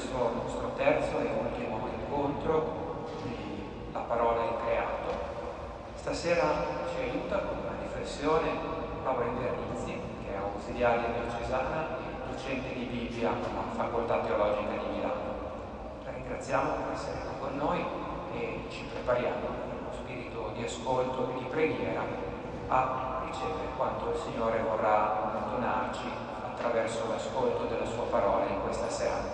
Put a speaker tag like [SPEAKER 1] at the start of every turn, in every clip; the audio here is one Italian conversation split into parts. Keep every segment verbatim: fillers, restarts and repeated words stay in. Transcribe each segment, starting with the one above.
[SPEAKER 1] questo nostro terzo e ultimo incontro di La Parola in Creato. Stasera ci aiuta con una riflessione Paola Invernizzi, che è ausiliaria diocesana e docente di Bibbia alla Facoltà Teologica di Milano. La ringraziamo per essere qui con noi e ci prepariamo in uno spirito di ascolto e di preghiera a ricevere quanto il Signore vorrà donarci attraverso l'ascolto della sua parola in questa serata.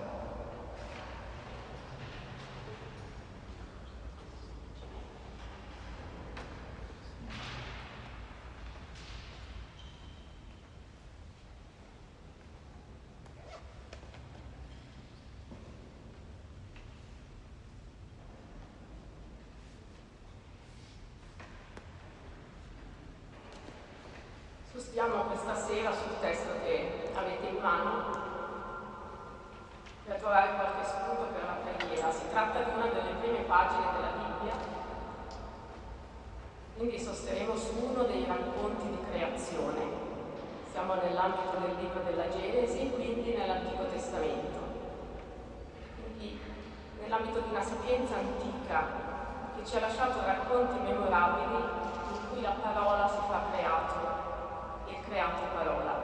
[SPEAKER 2] Sostiamo questa sera sul testo che avete in mano per trovare qualche spunto per la preghiera. Si tratta di una delle prime pagine della Bibbia, quindi sosteremo su uno dei racconti di creazione. Siamo nell'ambito del libro della Genesi, quindi nell'Antico Testamento, quindi nell'ambito di una sapienza antica che ci ha lasciato racconti memorabili in cui la parola si fa creato. Creato parola.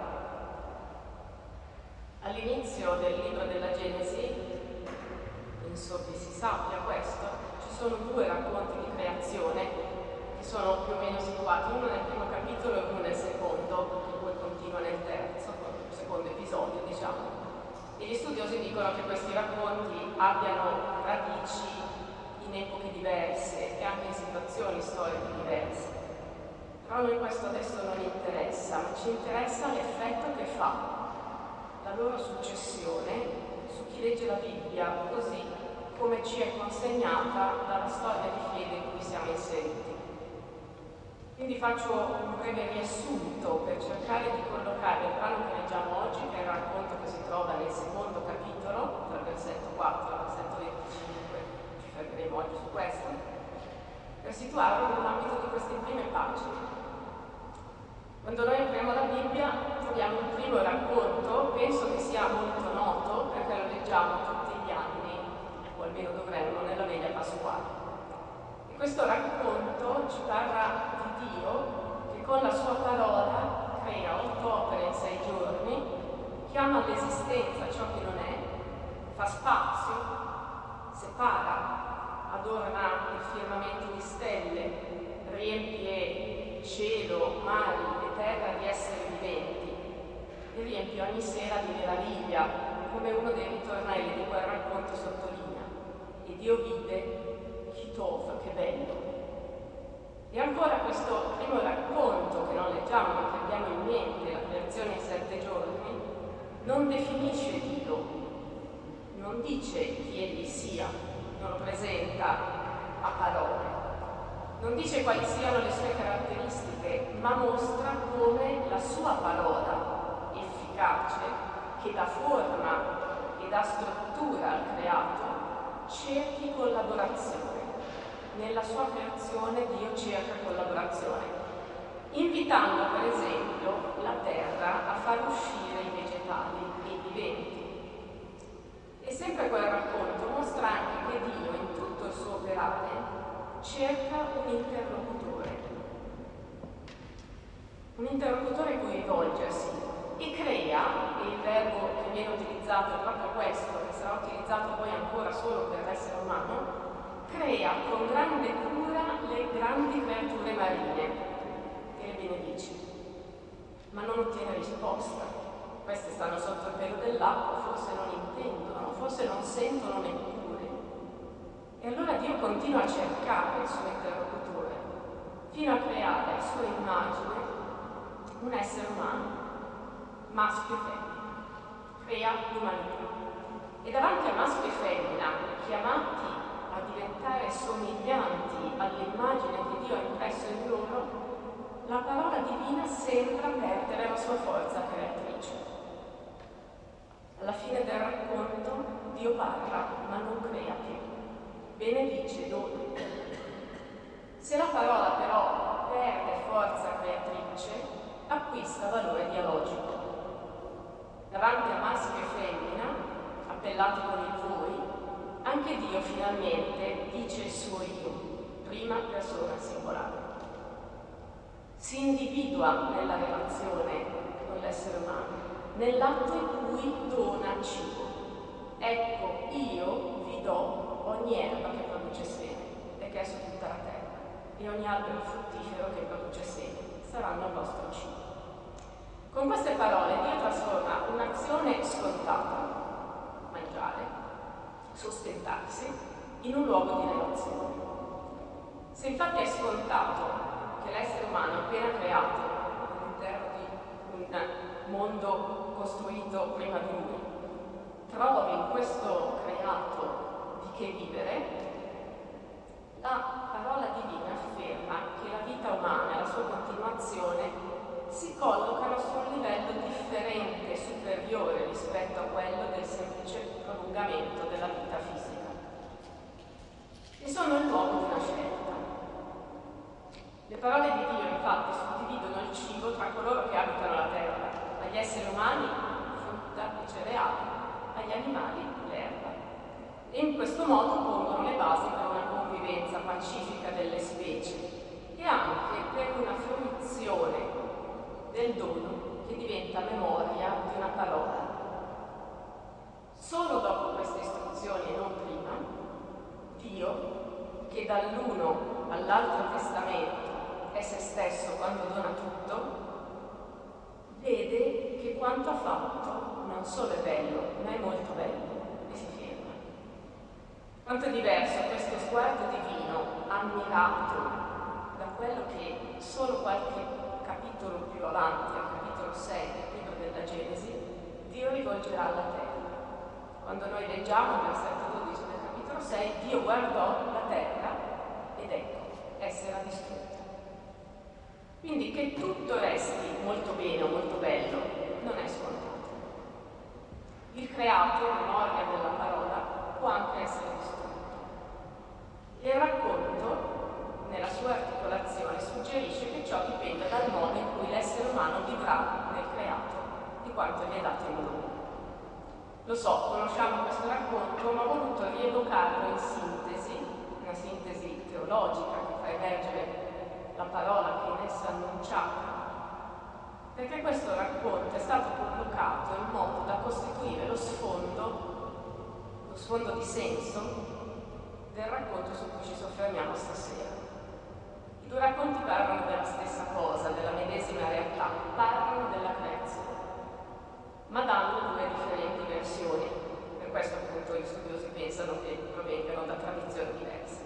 [SPEAKER 2] All'inizio del libro della Genesi, penso che si sappia questo, ci sono due racconti di creazione che sono più o meno situati, uno nel primo capitolo e uno nel secondo, che poi continua nel terzo, il secondo episodio, diciamo. E gli studiosi dicono che questi racconti abbiano radici in epoche diverse e anche in situazioni storiche diverse. Però a noi questo adesso non interessa, ma ci interessa l'effetto che fa la loro successione su chi legge la Bibbia, così come ci è consegnata dalla storia di fede in cui siamo inseriti. Quindi faccio un breve riassunto per cercare di collocare il brano che leggiamo oggi, che è il racconto che si trova nel secondo capitolo, dal versetto quattro al versetto venticinque, ci fermeremo oggi su questo, per situarlo nell'ambito di queste prime pagine. Quando noi apriamo la Bibbia troviamo il primo racconto, penso che sia molto noto perché lo leggiamo tutti gli anni, o almeno dovremmo, nella veglia pasquale. E questo racconto ci parla di Dio che con la sua parola crea otto opere in sei giorni, chiama all'esistenza ciò che non è, fa spazio, separa, adorna il firmamento di stelle, riempie cielo, mari e terra di esseri viventi e riempie ogni sera di meraviglia, come uno dei ritornelli di quel racconto sottolinea. E Dio vide, Kitov, che bello. E ancora questo primo racconto, che non leggiamo ma che abbiamo in mente, la creazione in sette giorni, non definisce Dio, non dice chi egli sia, non lo presenta a parole. Non dice quali siano le sue caratteristiche, ma mostra come la sua parola efficace, che dà forma e dà struttura al creato, cerchi collaborazione. Nella sua creazione Dio cerca collaborazione, invitando per esempio la terra a far uscire i vegetali e i viventi. E sempre quel racconto mostra anche che Dio in tutto il suo operare cerca un interlocutore, un interlocutore cui rivolgersi e crea, e il verbo che viene utilizzato è proprio questo, che sarà utilizzato poi ancora solo per l'essere umano, crea con grande cura le grandi creature marine e le benedice, ma non ottiene risposta. Queste stanno sotto il pelo dell'acqua, forse non intendono, forse non sentono neppure. E allora Dio continua a cercare il suo interlocutore, fino a creare a sua immagine un essere umano, maschio e femmina. Crea l'umanità. E davanti a maschio e femmina, chiamati a diventare somiglianti all'immagine che Dio ha impresso in loro, la parola divina sembra perdere la sua forza creatrice. Alla fine del racconto Dio parla, ma non crea più. Benedice, dona. Se la parola però perde forza creatrice, acquista valore dialogico. Davanti a maschio e femmina, appellati interpellati con il voi, anche Dio finalmente dice il suo io, prima persona singolare. Si individua nella relazione con l'essere umano, nell'atto in cui dona cibo. Ecco, io vi do ogni erba che produce seme, e che è su tutta la terra, e ogni albero fruttifero che produce seme, saranno il vostro cibo. Con queste parole Dio trasforma un'azione scontata, mangiare, sostentarsi, in un luogo di relazione. Se infatti è scontato che l'essere umano appena creato all'interno di un mondo costruito prima di lui trovi in questo creato di che vivere, la parola divina afferma che la vita umana e la sua continuazione si collocano su un livello differente, superiore rispetto a quello del semplice prolungamento della vita fisica. E sono il luogo di una scelta. Le parole di Dio, infatti, suddividono il cibo tra coloro che abitano la terra, agli esseri umani, frutta e cereali, agli animali, l'erba. E in questo modo pongono le basi per una convivenza pacifica delle specie e anche per una fruizione del dono che diventa memoria di una parola. Solo dopo queste istruzioni e non prima, Dio, che dall'uno all'altro testamento è se stesso quando dona tutto, vede che quanto ha fatto non solo è bello, ma è molto bello e si ferma. Quanto è diverso questo sguardo divino, ammirato da quello che solo qualche capitolo più avanti, al capitolo sei del libro della Genesi, Dio rivolgerà alla terra. Quando noi leggiamo il versetto dodici del capitolo sei, Dio guardò la terra ed ecco, essa era distrutta. Quindi che tutto resti molto bene o molto bello non è scontato. Il creato, memoria della parola, può anche essere distrutto. Il racconto, nella sua articolazione, suggerisce che ciò dipende dal modo in cui l'essere umano vivrà nel creato, di quanto gli è dato in dono. Lo so, conosciamo questo racconto, ma ho voluto rievocarlo in sintesi, una sintesi teologica che fa emergere la parola che in essa è annunciata, perché questo racconto è stato collocato in modo da costituire lo sfondo, lo sfondo di senso del racconto su cui ci soffermiamo stasera. I due racconti parlano della stessa cosa, della medesima realtà, parlano della creazione, ma danno due differenti versioni. Per questo appunto gli studiosi pensano che provengano da tradizioni diverse.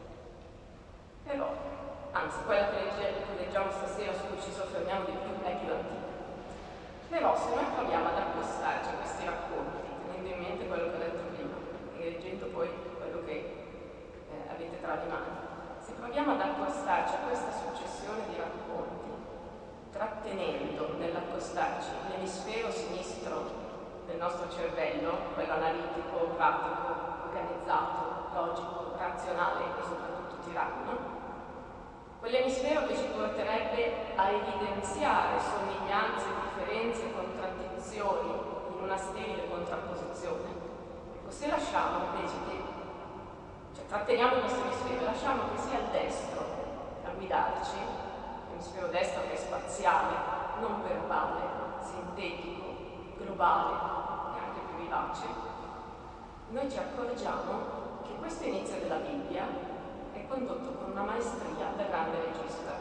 [SPEAKER 2] Però, anzi, quella che, legge, che leggiamo stasera, su cui ci soffermiamo di più, è più antica. Però se noi proviamo ad accostarci a questi racconti, tenendo in mente quello che ho detto prima, e leggendo poi quello che eh, avete tra le mani, se proviamo ad accostarci a questa successione di racconti, trattenendo nell'accostarci l'emisfero sinistro del nostro cervello, quello analitico, pratico, organizzato, logico, razionale e soprattutto tiranno, quell'emisfero che ci porterebbe a evidenziare somiglianze, differenze e contraddizioni in una sterile contrapposizione. Ecco, se lasciamo invece che, cioè tratteniamo questo emisfero, lasciamo che sia il destro a guidarci, l'emisfero destro che è spaziale, non verbale, sintetico, globale e anche più vivace, noi ci accorgiamo che questo inizio della Bibbia è condotto con una maestria da grande regista.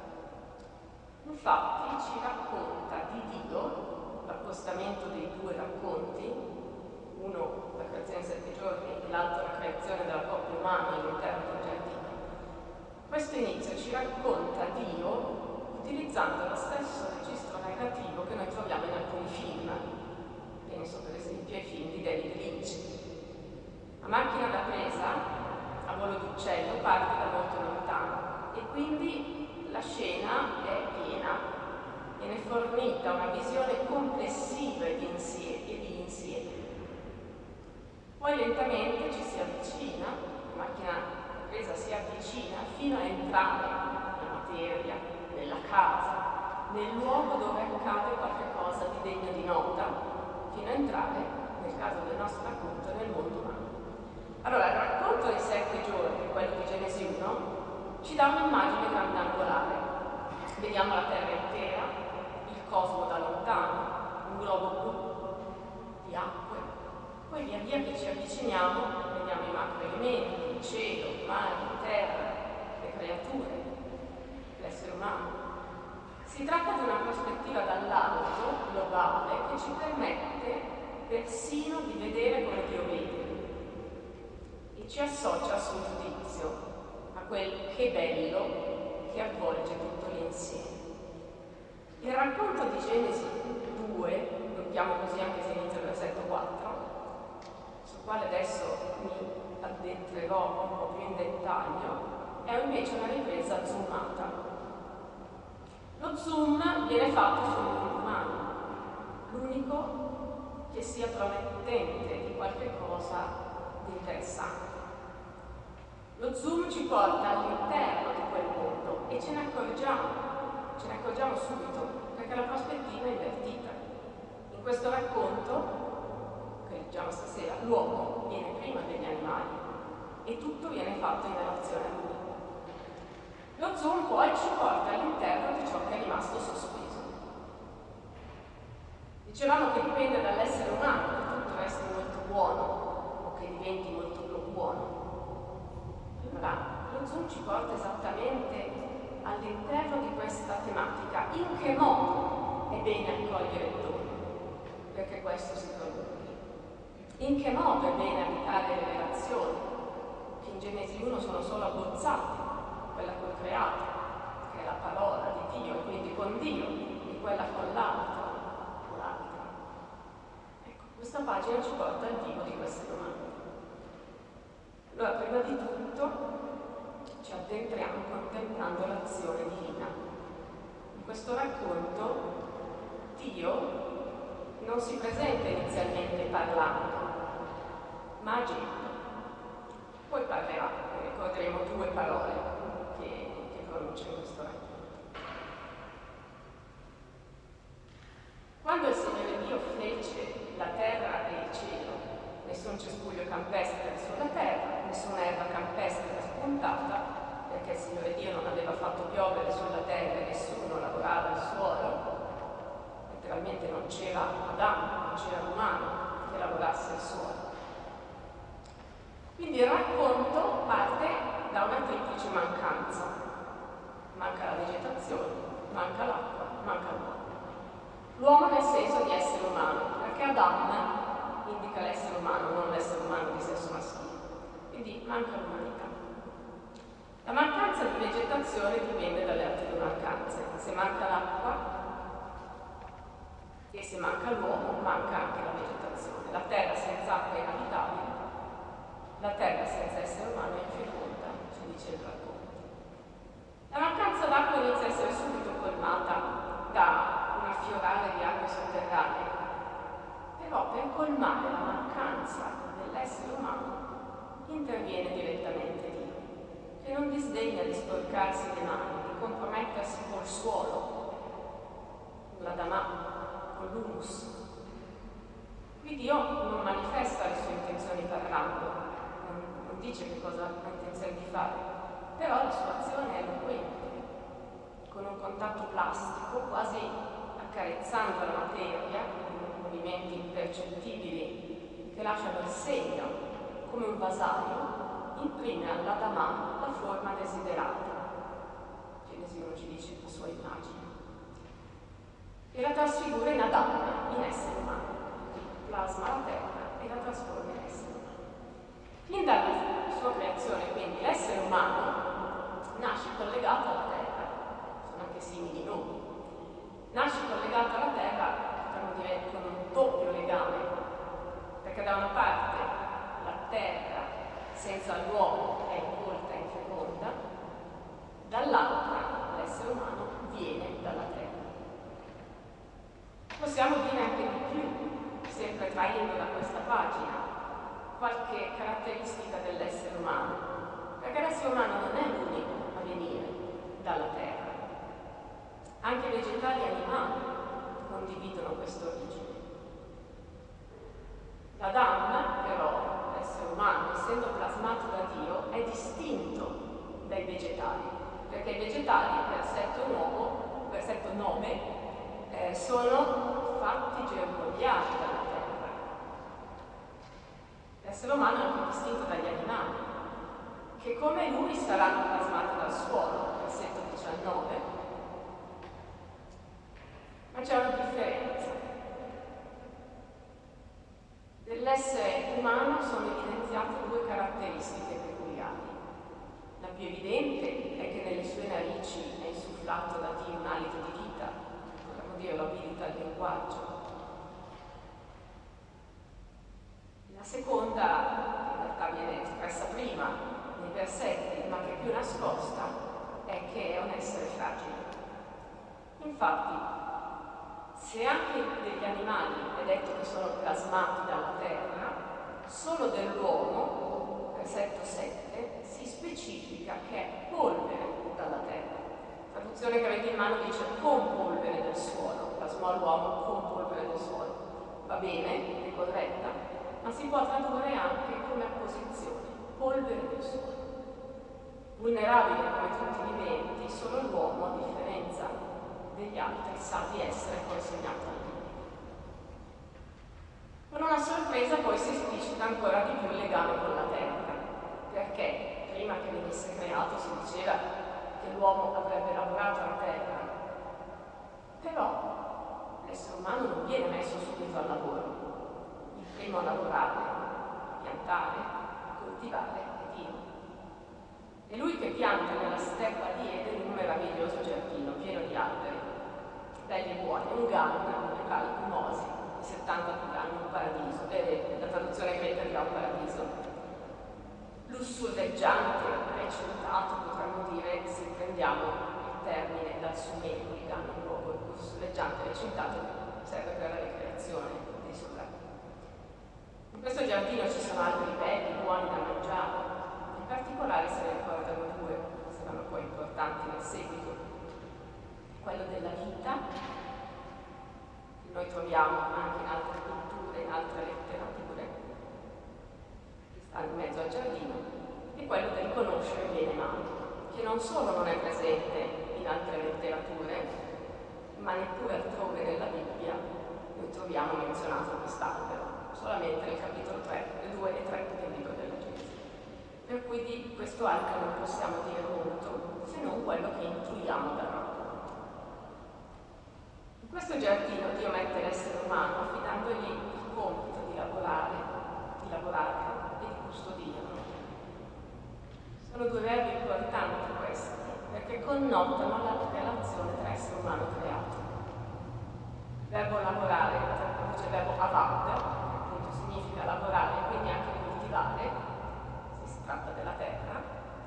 [SPEAKER 2] Infatti ci racconta di Dio, l'accostamento dei due racconti, uno la creazione in sette giorni e l'altro la creazione della coppia umana all'interno del giardino. Questo inizio ci racconta Dio utilizzando lo stesso registro narrativo che noi troviamo in alcuni film. Penso per esempio ai film di David Lynch. La macchina da presa a volo d'uccello parte da molto lontano e quindi la scena è piena e ne fornita una visione complessiva e di insieme, e di insieme. Poi lentamente ci si avvicina, la macchina da presa si avvicina fino a entrare nella materia, nella casa, nel luogo dove accade qualche cosa di degno di nota, fino a entrare nel caso del nostro racconto, nel mondo umano. Allora, il racconto dei sette giorni, quello di Genesi uno, ci dà un'immagine grandangolare. Vediamo la terra intera, il cosmo da lontano, un globo blu di acque. Poi via via che ci avviciniamo, vediamo i macroelementi, il cielo, il mare, la terra, le creature, l'essere umano. Si tratta di una prospettiva dall'alto, globale, che ci permette persino di vedere come Dio vede e ci associa al suo giudizio, a quel che bello che avvolge tutto l'insieme. Il racconto di Genesi due, lo chiamo così anche se inizia il versetto quattro, sul quale adesso mi addentrerò un po' più in dettaglio, è invece una ripresa zoomata. Lo zoom viene fatto sul mondo umano, l'unico che sia promettente di qualche cosa di interessante. Lo zoom ci porta all'interno di quel mondo e ce ne accorgiamo, ce ne accorgiamo subito, perché la prospettiva è invertita. In questo racconto, che leggiamo stasera, l'uomo viene prima degli animali e tutto viene fatto in relazione a lui. Lo zoom poi ci porta all'interno di ciò che è rimasto sospeso. Dicevamo che dipende dall'essere umano che tutto resti molto buono o che diventi molto buono. Allora, lo zoom ci porta esattamente all'interno di questa tematica. In che modo è bene accogliere il dono? Perché questo si prolunghi. In che modo è bene abitare le relazioni, che in Genesi uno sono solo abbozzate, quella col creato, che è la parola di Dio, e quindi con Dio, e quella con l'altro, o l'altra. Ecco, questa pagina ci porta al vivo di queste domande. Allora, prima di tutto, ci addentriamo contemplando l'azione divina. In questo racconto, Dio non si presenta inizialmente parlando, ma agendo. Poi parlerà, e ricorderemo due parole che, che pronuncia in questo racconto. Quando il Signore Dio fece la terra e il cielo, nessun cespuglio campestre sulla terra, nessuna erba campestre spuntata, perché il Signore Dio non aveva fatto piovere sulla terra e nessuno lavorava il suolo. Letteralmente non c'era Adamo, non c'era l'umano che lavorasse il suolo. Quindi il racconto parte da una triplice mancanza. Manca la vegetazione, manca l'acqua, manca l'uomo. L'uomo nel senso di essere umano, perché Adam indica l'essere umano, non l'essere umano di sesso maschile. Quindi manca l'umanità. La mancanza di vegetazione dipende dalle altre due mancanze. Se manca l'acqua e se manca l'uomo, manca anche la vegetazione. La terra senza acqua è inabitabile. La terra senza essere umano è infeconda, ci dice il racconto. La mancanza d'acqua inizia a essere subito colmata da un affiorare di acque sotterranee, però per colmare la mancanza dell'essere umano interviene direttamente Dio, che non disdegna di sporcarsi le mani, di compromettersi col suolo, con l'Adamà, con l'humus. Qui Dio non manifesta le sue intenzioni parlando, non dice che cosa ha intenzione di fare, però la sua azione è eloquente, con un contatto plastico, quasi accarezzando la materia, con movimenti impercettibili che lasciano il segno, come un vasaio, imprime all'Adamà la forma desiderata. Genesi uno ci dice la sua immagine. E la trasfigura in Adamo, in essere umano, plasma la terra e la trasforma in essere umano. Fin dalla sua creazione, quindi, l'essere umano nasce collegato alla terra, sono anche simili nomi. Nasce collegato alla terra, potremmo dire, con un doppio legame, perché da una parte la terra senza l'uomo è incolta e infeconda, dall'altra l'essere umano viene dalla terra. Possiamo dire anche di più, sempre traendo da questa pagina, qualche caratteristica dell'essere umano, perché l'essere umano non è l'unico a venire dalla terra. Anche vegetali e animali condividono questa origine. L'Adamo essendo plasmato da Dio, è distinto dai vegetali, perché i vegetali, versetto nuovo, versetto nove, eh, sono fatti germogliati dalla terra. L'essere umano è anche distinto dagli animali, che come lui saranno plasmati dal suolo, versetto diciannove, ma c'è una differenza. Dell'essere umano sono evidenziate due caratteristiche peculiari. La più evidente è che nelle sue narici è insufflato da Dio un alito di vita, potremmo dire l'abilita al linguaggio. La seconda, in realtà viene espressa prima nei versetti, ma che è più nascosta, è che è un essere fragile. Infatti, se anche degli animali è detto che sono plasmati dalla terra, solo dell'uomo, versetto sette, si specifica che è polvere dalla terra. La traduzione che avete in mano dice con polvere del suolo, plasmò l'uomo con polvere del suolo. Va bene, è corretta, ma si può tradurre anche come apposizione, polvere del suolo. Vulnerabile come tutti i viventi, solo l'uomo, a differenza degli altri, sa di essere consegnato al limite. Con una sorpresa poi si esplicita ancora di più il legame con la terra, perché prima che venisse creato si diceva che l'uomo avrebbe lavorato la terra, però l'essere umano non viene messo subito al lavoro. Il primo a lavorare, a piantare, a coltivare è Dio. È lui che pianta nella steppa di Eden un meraviglioso giardino pieno di alberi, belli e buoni, un Gan, un Mosi, i settanta più anni, un paradiso, eh, la traduzione greca dirà un paradiso, lussureggiante, recitato, potremmo dire, se prendiamo il termine dal sumero, il Gan, un luogo lussureggiante, recitato, serve per la ricreazione dei soldati. In questo giardino ci sono alberi belli, buoni da mangiare. In particolare se ne ricordano due, saranno poi importanti nel seguito. Quello della vita, che noi troviamo anche in altre culture, in altre letterature, che sta in mezzo al giardino, e quello del conoscere bene e male, che non solo non è presente in altre letterature, ma neppure altrove nella Bibbia noi troviamo menzionato quest'albero, solamente nel capitolo tre, due e tre del libro della Genesi. Per cui di questo albero non possiamo dire molto, se non quello che intuiamo dal racconto. In questo giardino Dio mette l'essere umano affidandogli il compito di lavorare, di lavorare e di custodirlo. Sono due verbi importanti questi, perché connotano la relazione tra essere umano e creato. Il verbo lavorare, c'è il verbo avad, che appunto significa lavorare, quindi anche coltivare, si tratta della terra.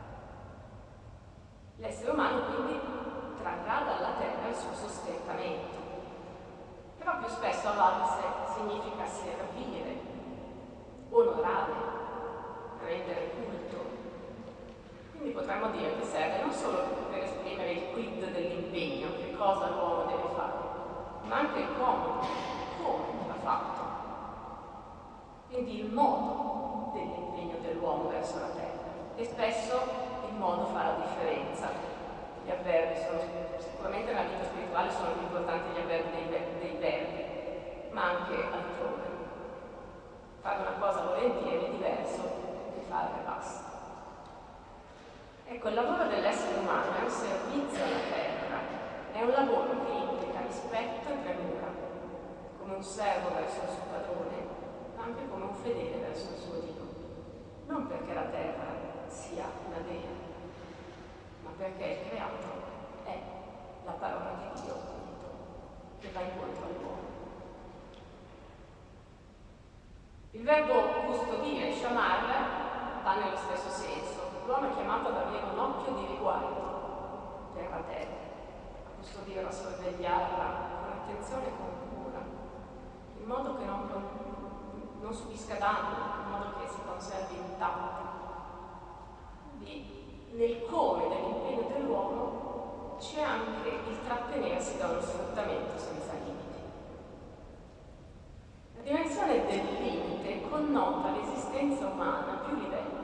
[SPEAKER 2] L'essere umano quindi trarrà dalla terra il suo sostentamento. Però più spesso avarse significa servire, onorare, rendere culto. Quindi potremmo dire che serve non solo per esprimere il quid dell'impegno, che cosa l'uomo deve fare, ma anche il come, come l'ha fatto. Quindi il modo dell'impegno dell'uomo verso la terra. E spesso il modo fa la differenza. Gli avverbi sono sicuramente nella vita spirituale sono più importanti gli avverbi dei, dei verbi, ma anche altrove. Fare una cosa volentieri è diverso che fare basta. Ecco, il lavoro dell'essere umano è un servizio alla terra, è un lavoro che implica rispetto e premura, come un servo verso il suo padrone, ma anche come un fedele verso il suo Dio. Non perché la terra sia una dea, ma perché il creato è la parola di Dio che va incontro all'uomo. Il verbo custodire, shamar, va nello stesso senso. L'uomo è chiamato ad avere un occhio di riguardo per la terra, a custodirla, a sorvegliarla con attenzione e con cura, in modo che non, non, non subisca danno, in modo che si conservi intatta. Quindi nel come dell'impegno dell'uomo c'è anche il trattenersi da uno sfruttamento senza limiti. La dimensione del limite connota l'esistenza umana a più livelli.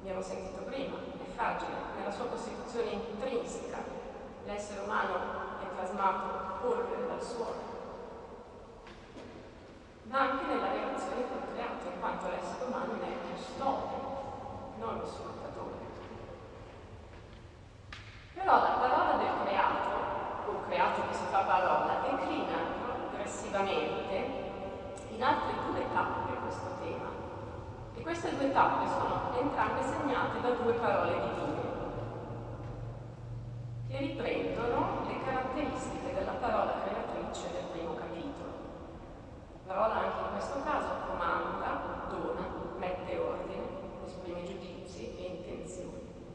[SPEAKER 2] abbiamo sentito prima, è fragile, nella sua costituzione intrinseca. L'essere umano è plasmato polvere dal suolo, ma anche nella relazione col creato, in quanto l'essere umano ne è il custode, non lo sfruttatore. Però la parola del creato, o creato che si fa parola, declina progressivamente in altre due tappe questo tema. E queste due tappe sono entrambe segnate da due parole divine, che riprendono le caratteristiche della parola creatrice del primo capitolo. La parola anche in questo caso comanda, dona, mette ordine, esprime giudizi e intenzioni.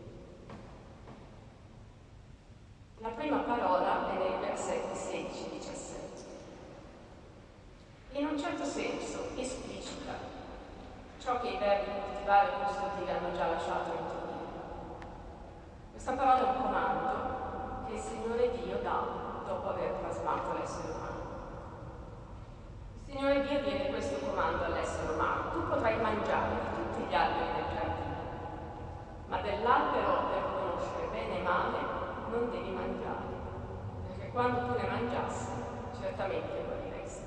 [SPEAKER 2] La prima parola è nei versetti sedici diciassette. In un certo senso esplicita ciò che i verbi coltivare e custodire hanno già lasciato intuire. Questa parola è un comando che il Signore Dio dà dopo aver plasmato l'essere umano. Il Signore Dio diede questo comando all'essere umano: tu potrai mangiare di tutti gli alberi del giardino, ma dell'albero del conoscere bene e male non devi mangiare, perché quando tu ne mangiassi certamente moriresti.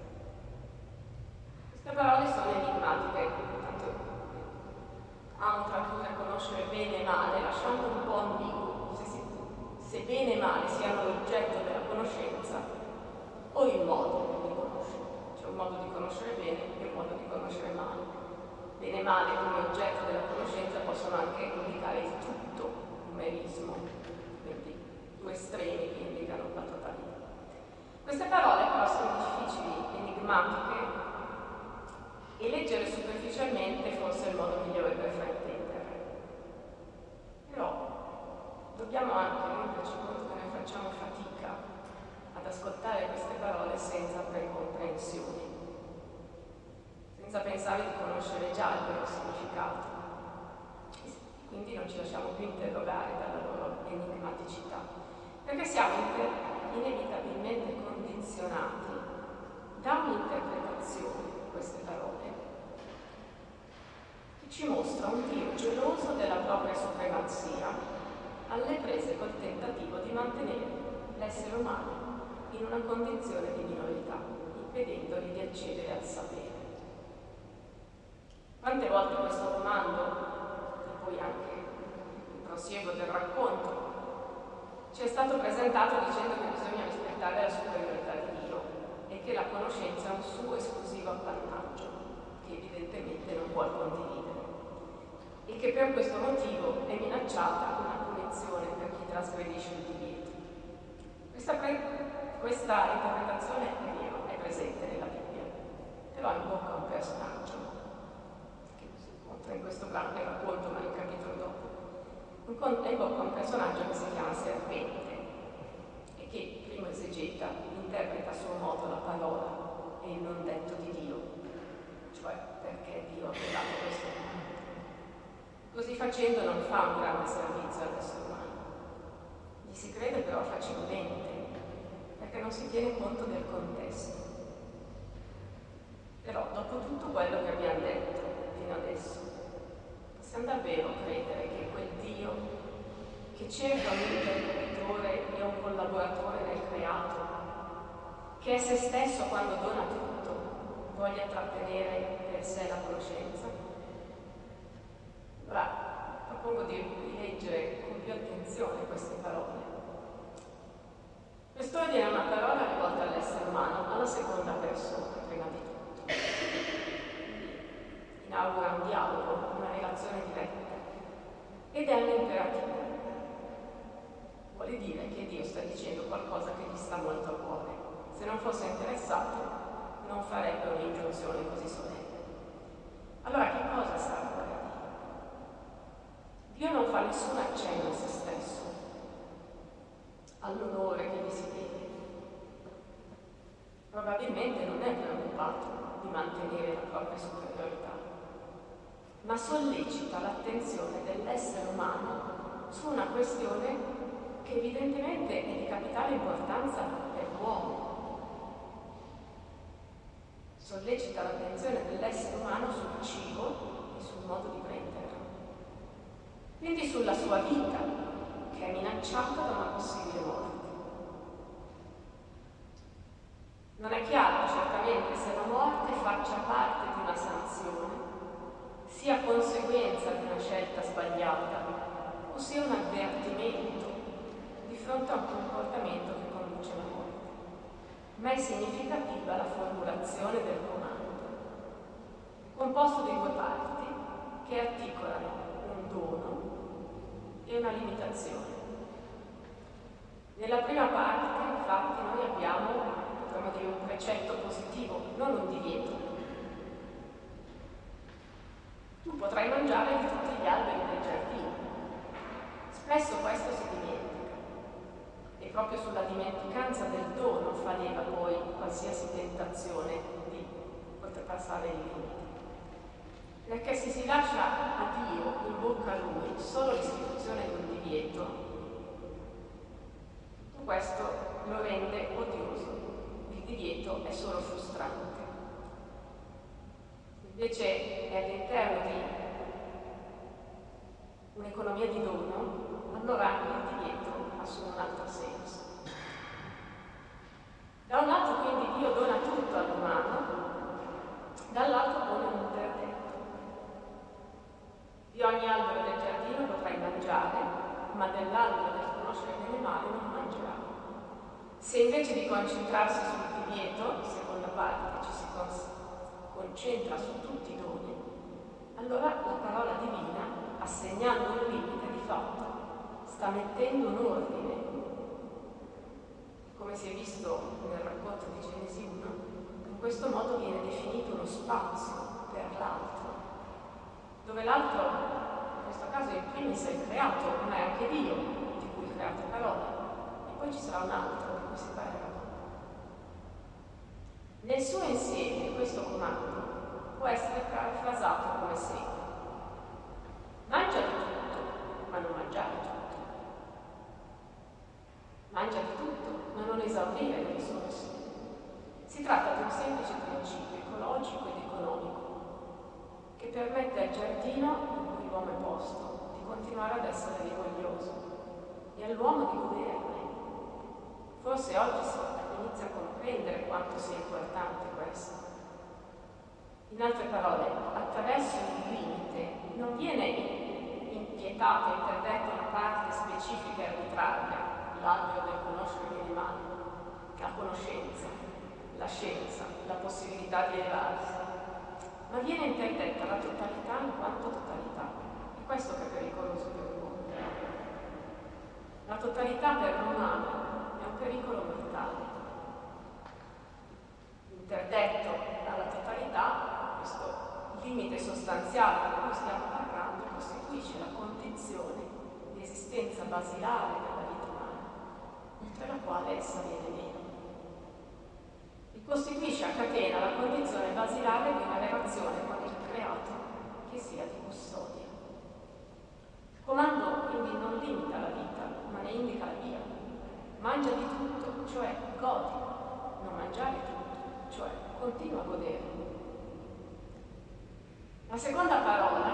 [SPEAKER 2] Queste parole sono enigmatiche, tanto amo tradurre conoscere bene e male, lasciando un po' ambiguo se, si, se bene e male siano l'oggetto della conoscenza o il modo di conoscere. C'è un modo di conoscere bene e un modo di conoscere male. Bene e male come oggetto della conoscenza possono anche indicare il tutto, un merismo, quindi due estremi che indicano la totalità. Queste parole però sono difficili, enigmatiche, e leggere superficialmente forse è il modo migliore per fraintendere. Però dobbiamo anche renderci conto che noi facciamo fatica ad ascoltare queste parole senza precomprensioni, senza pensare di conoscere già il loro significato. Quindi non ci lasciamo più interrogare dalla loro enigmaticità, perché siamo inevitabilmente condizionati da un'interpretazione di queste parole che ci mostra un Dio geloso della propria supremazia, alle prese col tentativo di mantenere l'essere umano in una condizione di minorità, impedendogli di accedere al sapere. Quante volte questo comando, e poi anche il prosieguo del racconto, ci è stato presentato dicendo che bisogna rispettare la superiorità di Dio e che la conoscenza è un suo esclusivo appannaggio, che evidentemente non vuole condividere, e che per questo motivo è minacciata una punizione per chi trasgredisce il divieto. Questa, pre- questa interpretazione è vero, è presente nella Bibbia, però in bocca a un personaggio che si incontra in questo brano, nel racconto, ma nel capitolo dopo. È in bocca a un personaggio che si chiama Serpente e che, primo esegeta, interpreta a suo modo la parola e il non detto di Dio, cioè perché Dio ha dato questo mondo. Così facendo non fa un grande servizio all'essere umano. Gli si crede però facilmente, perché non si tiene conto del contesto. Però, dopo tutto quello che abbiamo detto fino adesso, possiamo davvero credere che quel Dio che cerca un interlocutore e un collaboratore nel creato, che è se stesso quando dona tutto, voglia trattenere per sé la conoscenza? Ora, propongo di leggere con più attenzione queste parole. Quest'ordine è una parola rivolta all'essere umano, alla seconda persona, prima di tutto. Inaugura un dialogo, una relazione diretta, ed è all'imperativo. Vuole dire che Dio sta dicendo qualcosa che gli sta molto a cuore. Se non fosse interessato, non farebbe un'ingiunzione così solenne. Allora, che cosa sta a cuore a Dio? Dio non fa nessun accenno a se stesso, all'onore che gli si deve. Probabilmente non è preoccupato di mantenere la propria superiorità, ma sollecita l'attenzione dell'essere umano su una questione che evidentemente è di capitale importanza per l'uomo. Sollecita l'attenzione dell'essere umano sul cibo e sul modo di prenderlo. quindi sulla sua vita, che è minacciata da una possibile morte. Non è chiaro certamente se la morte faccia parte di una sanzione, sia conseguenza di una scelta sbagliata, o sia un avvertimento di fronte a un comportamento che conduce alla morte. Ma è significativa la formulazione del comando, composto di due parti che articolano un dono e una limitazione. Nella prima parte, infatti, noi abbiamo, potremmo dire, un precetto positivo, non un divieto. Tu potrai mangiare di tutti gli alberi del giardino. Spesso questo si dimentica, e proprio sulla dimenticanza del dono fa leva poi qualsiasi tentazione di oltrepassare il limite. Perché se si lascia a Dio, in bocca a Lui, solo l'istituzione di un divieto, tutto questo lo rende odioso. Il divieto è solo frustrante. Invece è all'interno di un'economia di dono, allora il divieto assume un altro senso. Da un lato quindi Dio dona tutto all'umano, dall'altro pone un interdetto. Di ogni albero del giardino potrai mangiare, ma dell'albero del conoscere bene e male non mangerai. Se invece di concentrarsi sul divieto, seconda parte, ci si cons- concentra su tutti i doni, allora la parola divina, assegnando un limite di fatto, sta mettendo un ordine. Come si è visto nel racconto di Genesi uno, in questo modo viene definito uno spazio per l'altro, dove l'altro, in questo caso in primis è il creato, ma è anche Dio di cui create parola, e poi ci sarà un altro di cui si parlerà. Nel suo insieme questo comando può essere parafrasato come segue: mangia di tutto, ma non mangiare tutto. Mangia di tutto, ma non esaurire le risorse. Si tratta di un semplice principio ecologico ed economico che permette al giardino in cui l'uomo è posto di continuare ad essere rigoglioso e all'uomo di goderne. Forse oggi si inizia a comprendere quanto sia importante questo. In altre parole, attraverso il limite non viene impietata e interdetta una parte specifica e arbitraria, l'albero del conoscere bene e male, la conoscenza, la scienza, la possibilità di elevarsi, ma viene interdetta la totalità in quanto totalità. È questo che è pericoloso per l'uomo. La totalità per l'umano è un pericolo mortale. Interdetto dalla totalità, questo limite sostanziale di cui stiamo parlando costituisce la condizione di esistenza basilare della vita umana, oltre la quale essa viene meno. E costituisce a catena la condizione basilare di una relazione con il creato che sia di custodia. Il comando quindi non limita la vita, ma ne indica la via. Mangia di tutto, cioè godi, non mangiare tutto, cioè continua a godere. La seconda parola,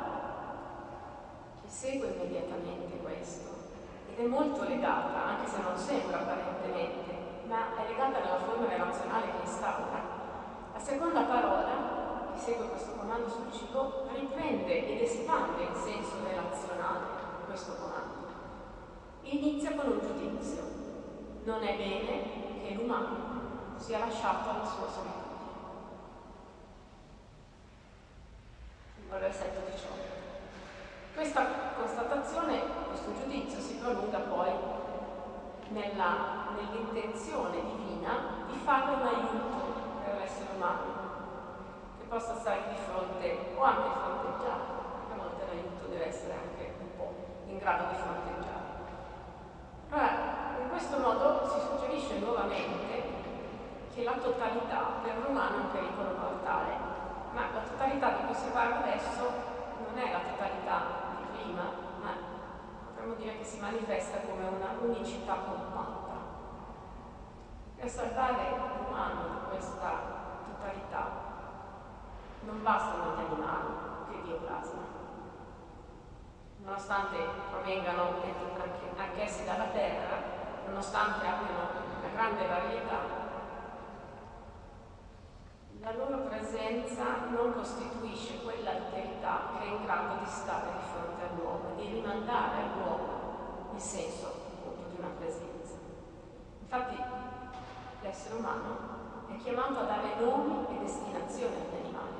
[SPEAKER 2] che segue immediatamente questo, ed è molto legata, anche se non sembra apparentemente, ma è legata nella forma relazionale che instaura. La seconda parola, che segue questo comando sul cibo, riprende ed espande il senso relazionale di questo comando. Inizia con un giudizio. Non è bene che l'umano sia lasciato alla sua solitudine. Al versetto diciotto. Questa constatazione, questo giudizio si prolunga poi nella, nell'intenzione divina di fare un aiuto per l'essere umano che possa stare di fronte o anche fronteggiare, perché a volte l'aiuto deve essere anche un po' in grado di fronteggiare. Allora, in questo modo si suggerisce nuovamente che la totalità per l'umano è un pericolo mortale, ma la totalità di cui si parla adesso non è la totalità di prima, ma potremmo dire che si manifesta come una unicità compatta. Per salvare l'umano di questa totalità non bastano gli animali che Dio plasma, nonostante provengano anche, anch'essi dalla terra, nonostante abbiano una grande varietà, la loro presenza non costituisce quell'alterità che è in grado di stare di fronte all'uomo, di rimandare all'uomo il senso appunto di una presenza. Infatti l'essere umano è chiamato a dare nomi e destinazione agli animali.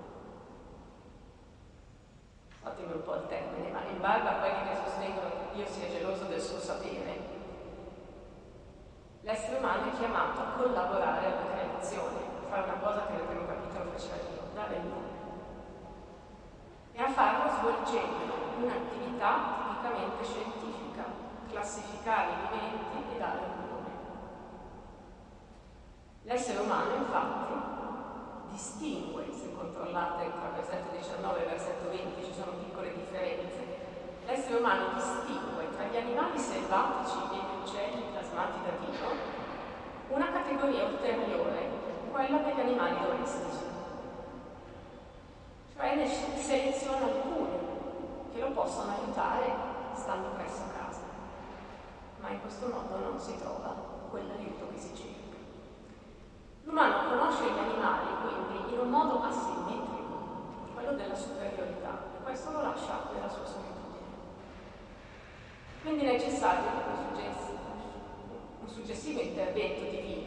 [SPEAKER 2] Fatemi un po' il termine, ma in barba a quelli che sostengono che Dio sia geloso del suo sapere, l'essere umano è chiamato a collaborare alla creazione, a fare una cosa che nel primo capitolo faceva Dio, dare il nome, e a farlo svolgendo un'attività tipicamente scientifica, classificare i viventi e dare un nome. L'essere umano, infatti, distingue, se controllate tra versetto diciannove e versetto venti ci sono piccole differenze, l'essere umano distingue tra gli animali selvatici e gli uccelli plasmati da Dio una categoria ulteriore, quella degli animali domestici. Cioè ne seleziona alcuni che lo possono aiutare stando presso casa, ma in questo modo non si trova quell'aiuto che si cerca. L'umano conosce gli animali quindi in un modo asimmetrico, quello della superiorità, e questo lo lascia nella sua solitudine. Quindi è necessario un suggestivo, un suggestivo intervento divino,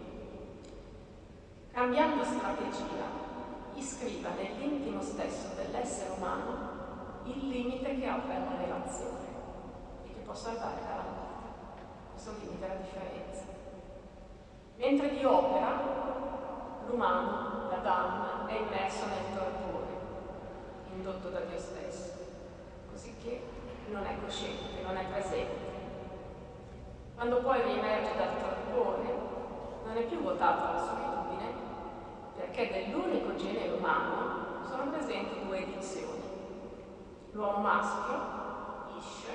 [SPEAKER 2] cambiando strategia, iscriva nell'intimo stesso dell'essere umano il limite che apre alla relazione e che può salvare dalla morte. Questo limite è la differenza. Mentre Dio opera, l'umano, l'Adam, è immerso nel torpore, indotto da Dio stesso, così che non è cosciente, non è presente. Quando poi riemerge dal torpore, non è più votato alla solitudine, perché dell'unico genere umano sono presenti due edizioni. L'uomo maschio, Ish,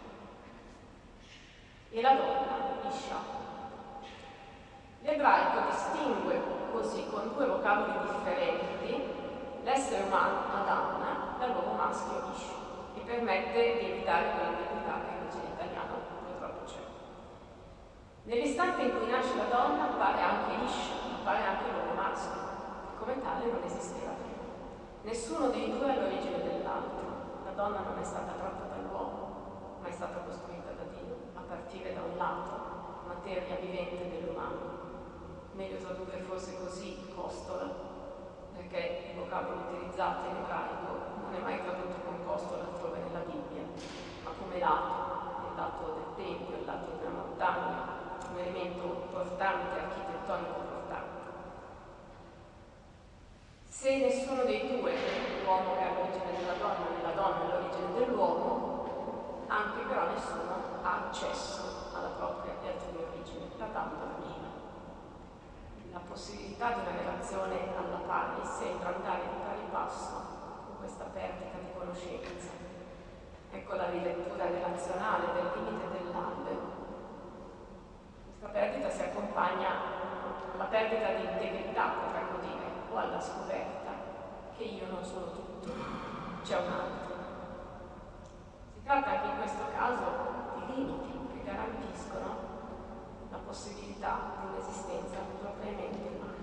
[SPEAKER 2] e la donna, Isha. L'ebraico distingue così con due vocaboli differenti l'essere umano, Adamna, dall'uomo maschio, Ish, e permette di evitare quell'ambiguità che invece in italiano purtroppo c'è. Nell'istante in cui nasce la donna appare anche Ish, appare anche l'uomo maschio, e come tale non esisteva più. Nessuno dei due è all'origine dell'altro. La donna non è stata tratta dall'uomo, ma è stata costruita da Dio, a partire da un lato, materia vivente dell'umano. Meglio tradurre forse così costola, perché il vocabolo utilizzato in ebraico non è mai tradotto con costola altrove nella Bibbia, ma come lato, il lato del tempio, il lato della montagna, un elemento portante, architettonico portante. Se nessuno dei due, l'uomo che ha l'origine della donna e la donna ha l'origine dell'uomo, anche però nessuno ha accesso alla propria e altrui origine, la donna viva. La possibilità di una relazione alla pari sembra andare di pari passo con questa perdita di conoscenza. Ecco la rilettura relazionale del limite dell'albero. Questa perdita si accompagna alla perdita di integrità, potremmo dire, o alla scoperta che io non sono tutto, c'è un altro. Si tratta anche in questo caso di limiti che garantiscono la possibilità di un'esistenza propriamente umana.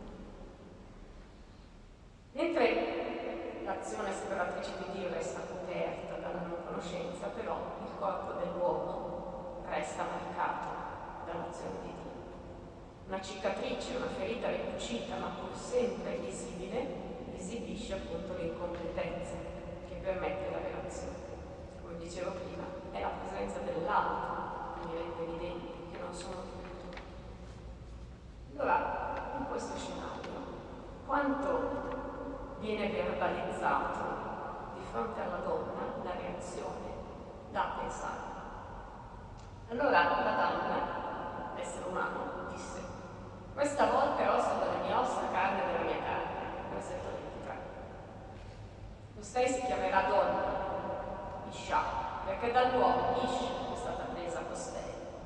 [SPEAKER 2] Mentre l'azione separatrice di Dio resta coperta dalla non conoscenza, però il corpo dell'uomo resta marcato dall'azione di Dio. Una cicatrice, una ferita ricucita, ma pur sempre visibile, esibisce appunto l'incompetenza che permette la relazione. Come dicevo prima, è la presenza dell'altro che mi rende evidente che non sono tutto. Allora, in questo scenario, quanto viene verbalizzato di fronte alla donna la reazione da pensare? Allora la donna, l'essere umano, disse: questa volta è ossa delle mie ossa, carne della mia carne. Versetto ventitré. Costei si chiamerà donna, Isha, perché dall'uomo Ish è stata presa costei.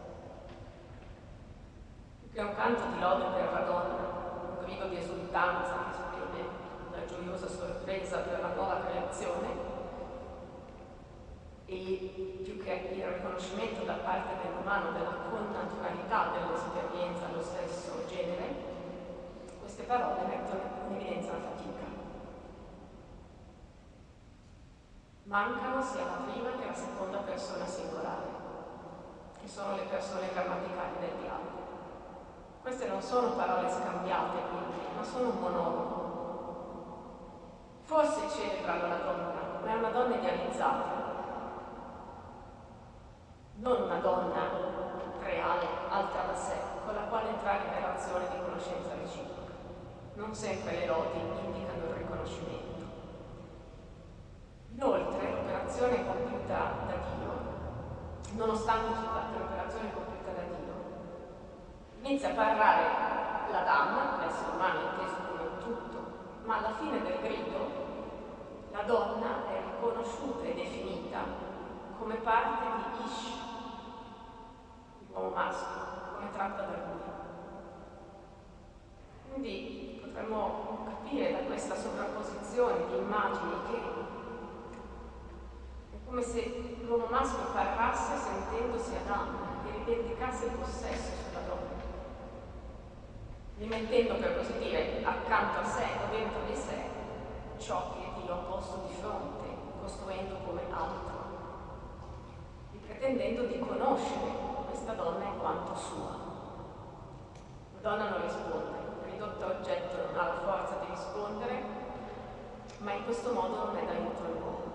[SPEAKER 2] Che è un canto di lode per la donna, un grido di esultanza che esprime la gioiosa sorpresa per la nuova creazione. parole mettono in evidenza la fatica. Mancano sia la prima che la seconda persona singolare, che sono le persone grammaticali del dialogo. Queste non sono parole scambiate, quindi, ma sono un monologo. Forse celebrano la donna, ma è una donna idealizzata. Non una donna reale, alta da sé, con la quale entrare in relazione di conoscenza reciproca. Non sempre le lodi indicano il riconoscimento. Inoltre, l'operazione compiuta da Dio, nonostante scusate, l'operazione compiuta da Dio, inizia a parlare la donna, l'essere umano inteso come un tutto, ma alla fine del grido la donna è riconosciuta e definita come parte di Ish, l'uomo maschio, come tratta da lui. Quindi potremmo capire da questa sovrapposizione di immagini che è come se l'uomo maschio parlasse sentendosi Adamo e rivendicasse il possesso sulla donna, rimettendo, per così dire, accanto a sé o dentro di sé ciò che Dio ha posto di fronte, costruendo come altro, e pretendendo di conoscere questa donna in quanto sua. La donna non risponde, ridotta a oggetto non ha la forza di rispondere, ma in questo modo non è d'aiuto all'uomo.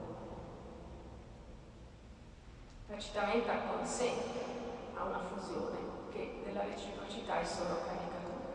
[SPEAKER 2] Tacitamente acconsente a una fusione che della reciprocità è solo caricatura.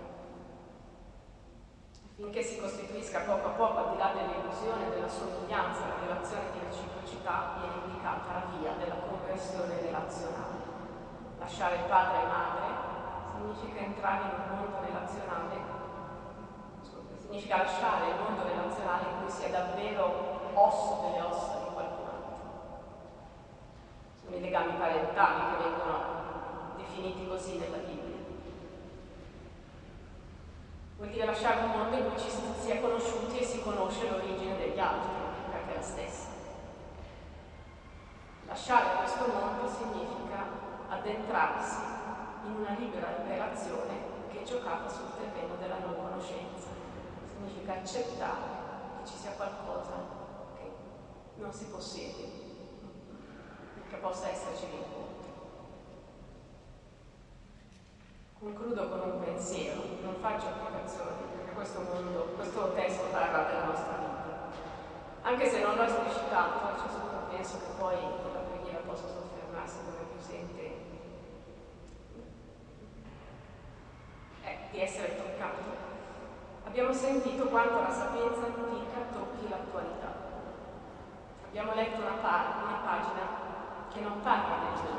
[SPEAKER 2] Affinché si costituisca poco a poco, al di là dell'illusione della somiglianza, la relazione di reciprocità, viene indicata la via della conversione relazionale. Lasciare padre e madre significa entrare in un mondo relazionale, scusa, significa lasciare il mondo relazionale in cui si è davvero osso delle ossa di qualcun altro. Sono i legami parentali che vengono definiti così nella Bibbia. Vuol dire lasciare un mondo in cui ci si è conosciuti e si conosce l'origine degli altri, perché è la stessa. Lasciare questo mondo significa addentrarsi in una libera relazione che è giocata sul terreno della non conoscenza. Significa accettare che ci sia qualcosa che non si possiede, che possa esserci l'incontro. Concludo con un pensiero, non faccio applicazioni, perché questo mondo, questo testo parla della nostra vita. Anche se non l'ho esplicitato, Gesù penso che poi con la preghiera possa soffermarsi dove più sente eh, di essere toccato. Abbiamo sentito quanto la sapienza antica tocchi l'attualità. Abbiamo letto una, pa- una pagina che non parla del